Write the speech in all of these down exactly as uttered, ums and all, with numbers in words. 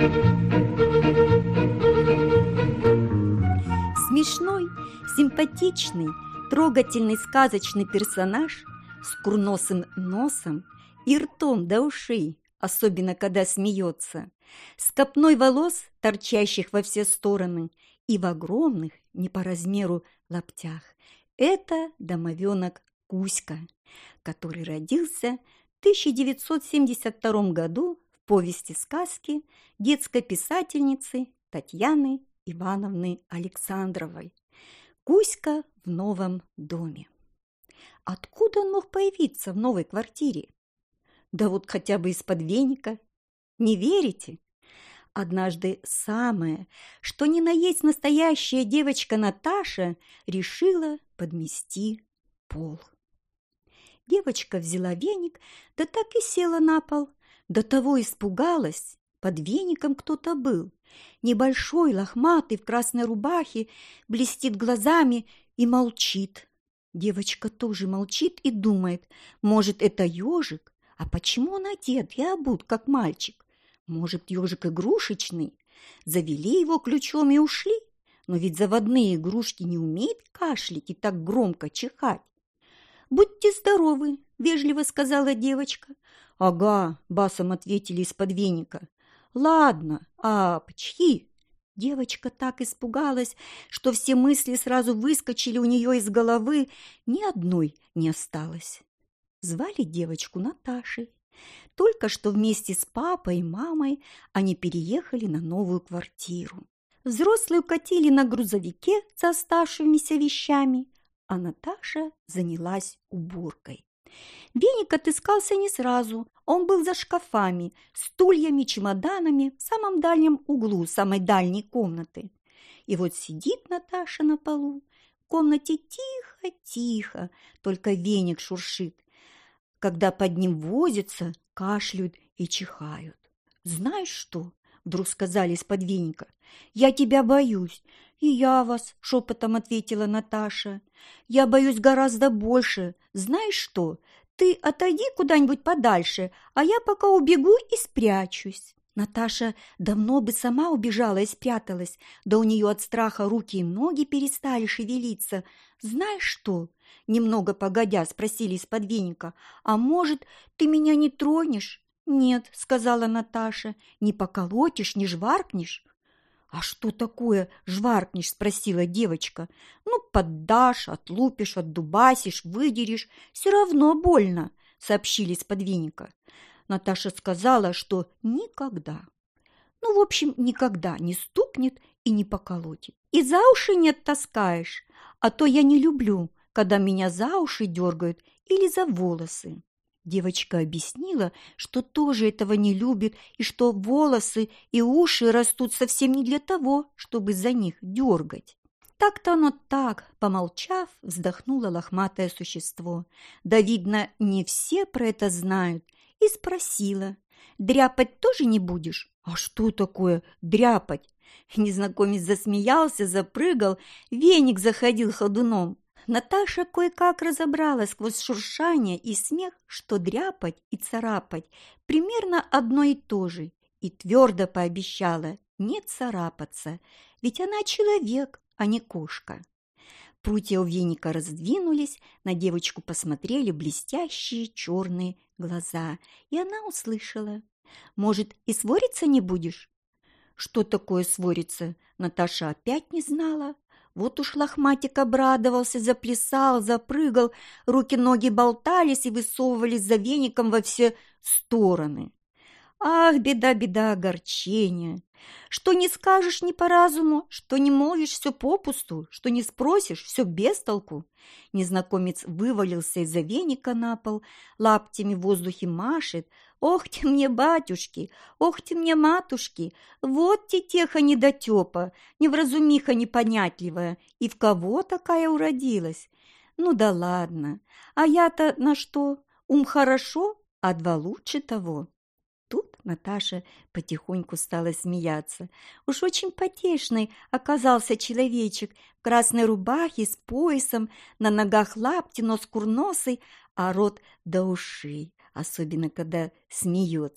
Смешной, симпатичный, трогательный сказочный персонаж с курносым носом и ртом до ушей, особенно когда смеется, с копной волос, торчащих во все стороны, и в огромных, не по размеру, лаптях. Это домовенок Кузька, который родился в тысяча девятьсот семьдесят втором году в повести сказки детской писательницы Татьяны Ивановны Александровой. Кузька в новом доме. Откуда он мог появиться в новой квартире? Да вот хотя бы из-под веника. Не верите? Однажды самая, что ни на есть настоящая девочка Наташа, решила подмести пол. Девочка взяла веник, да так и села на пол. До того испугалась. Под веником кто-то был. Небольшой, лохматый, в красной рубахе, блестит глазами и молчит. Девочка тоже молчит и думает, может, это ежик? А почему он одет и обут, как мальчик? Может, ежик игрушечный? Завели его ключом и ушли? Но ведь заводные игрушки не умеют кашлять и так громко чихать. «Будьте здоровы», – вежливо сказала девочка. «Ага», – басом ответили из-под веника. «Ладно, а чьи?» Девочка так испугалась, что все мысли сразу выскочили у нее из головы, ни одной не осталось. Звали девочку Наташей. Только что вместе с папой и мамой они переехали на новую квартиру. Взрослые укатили на грузовике с оставшимися вещами, а Наташа занялась уборкой. Веник отыскался не сразу. Он был за шкафами, стульями, чемоданами в самом дальнем углу самой дальней комнаты. И вот сидит Наташа на полу. В комнате тихо-тихо, только веник шуршит. Когда под ним возятся, кашляют и чихают. «Знаешь что?» – вдруг сказали из-под веника. «Я тебя боюсь». «И я вас», – шепотом ответила Наташа. «Я боюсь гораздо больше. Знаешь что? Ты отойди куда-нибудь подальше, а я пока убегу и спрячусь». Наташа давно бы сама убежала и спряталась, да у нее от страха руки и ноги перестали шевелиться. «Знаешь что?» – немного погодя спросили из-под веника. «А может, ты меня не тронешь?» «Нет», – сказала Наташа, – «не поколотишь, не жваркнешь». «А что такое жваркнешь?» – спросила девочка. «Ну, поддашь, отлупишь, отдубасишь, выдерешь. Все равно больно», – сообщили из-под веника. Наташа сказала, что никогда, ну, в общем, никогда не стукнет и не поколотит. «И за уши не оттаскаешь, а то я не люблю, когда меня за уши дергают или за волосы». Девочка объяснила, что тоже этого не любит и что волосы и уши растут совсем не для того, чтобы за них дергать. Так-то оно так, помолчав, вздохнуло лохматое существо. Да, видно, не все про это знают. И спросила: «Дряпать тоже не будешь?» «А что такое дряпать?» Незнакомец засмеялся, запрыгал, веник заходил ходуном. Наташа кое-как разобрала сквозь шуршание и смех, что дряпать и царапать примерно одно и то же, и твердо пообещала не царапаться, ведь она человек, а не кошка. Прутья у веника раздвинулись, на девочку посмотрели блестящие черные глаза, и она услышала: «Может, и свориться не будешь?» Что такое свориться, Наташа опять не знала. Вот уж лохматик обрадовался, заплясал, запрыгал, руки-ноги болтались и высовывались за веником во все стороны. Ах, беда, беда, огорчение! Что не скажешь не по разуму, что не молвишь все попусту, что не спросишь все без толку. Незнакомец вывалился из-за веника на пол, лаптями в воздухе машет. «Ох ты мне, батюшки! Ох ты мне, матушки! Вот тетеха недотепа, невразумиха непонятливая! И в кого такая уродилась? Ну да ладно! А я-то на что? Ум хорошо, а два лучше того!» Тут Наташа потихоньку стала смеяться. Уж очень потешный оказался человечек в красной рубахе с поясом, на ногах лапти, нос курносый, а рот до ушей, особенно когда смеется.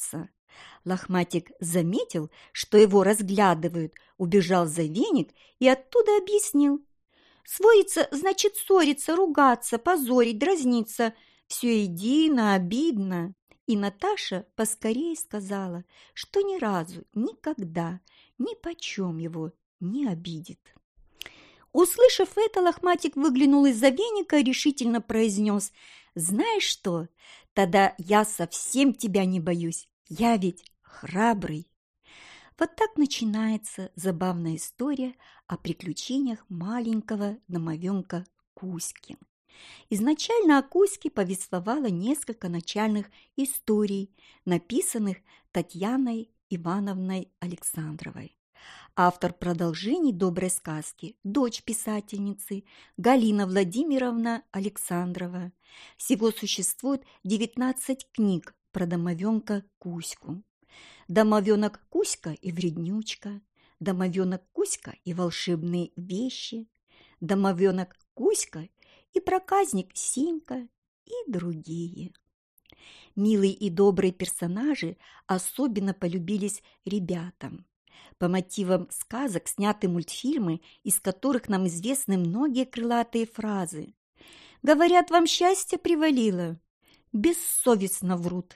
Лохматик заметил, что его разглядывают, убежал за веник и оттуда объяснил. Своиться значит ссориться, ругаться, позорить, дразниться. Все едино, обидно. И Наташа поскорее сказала, что ни разу, никогда, ни почем его не обидит. Услышав это, Лохматик выглянул из-за веника и решительно произнес: «Знаешь что? Тогда я совсем тебя не боюсь. Я ведь храбрый». Вот так начинается забавная история о приключениях маленького домовенка Кузьки. Изначально о Кузьке повествовало несколько начальных историй, написанных Татьяной Ивановной Александровой. Автор продолжений доброй сказки – дочь писательницы Галина Владимировна Александрова. Всего существует девятнадцать книг про домовенка Кузьку. Домовенок Кузька и вреднючка, домовенок Кузька и волшебные вещи, домовенок Кузька и проказник Симка и другие. Милые и добрые персонажи особенно полюбились ребятам. По мотивам сказок сняты мультфильмы, из которых нам известны многие крылатые фразы. «Говорят, вам счастье привалило?» Бессовестно врут.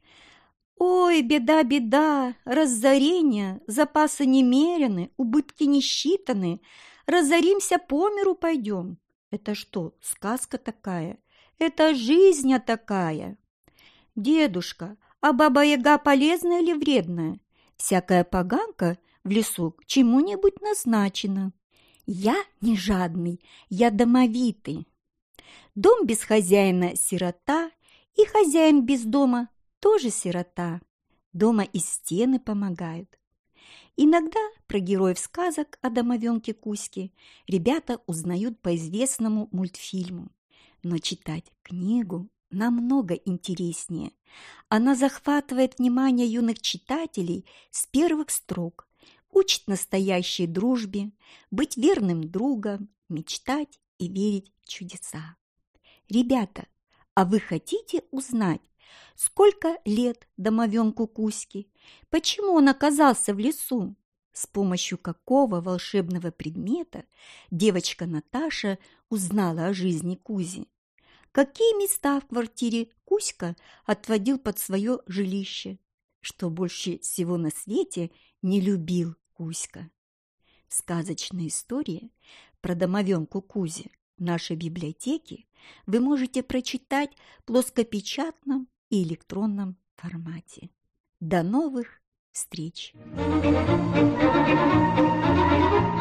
«Ой, беда, беда, разорение, запасы немерены, убытки не считаны, разоримся, по миру пойдем». Это что, сказка такая? Это жизнь такая. Дедушка, а баба-яга полезная или вредная? Всякая поганка в лесу к чему-нибудь назначена. Я не жадный, я домовитый. Дом без хозяина – сирота, и хозяин без дома – тоже сирота. Дома и стены помогают. Иногда про героев сказок о домовенке Кузьке ребята узнают по известному мультфильму. Но читать книгу намного интереснее. Она захватывает внимание юных читателей с первых строк, учит настоящей дружбе, быть верным другом, мечтать и верить в чудеса. Ребята, а вы хотите узнать, сколько лет домовенку Кузьке? Почему он оказался в лесу? С помощью какого волшебного предмета девочка Наташа узнала о жизни Кузи? Какие места в квартире Кузька отводил под свое жилище? Что больше всего на свете не любил Кузька? Сказочные истории про домовенку Кузи в нашей библиотеке вы можете прочитать в плоскопечатном и электронном формате. До новых встреч!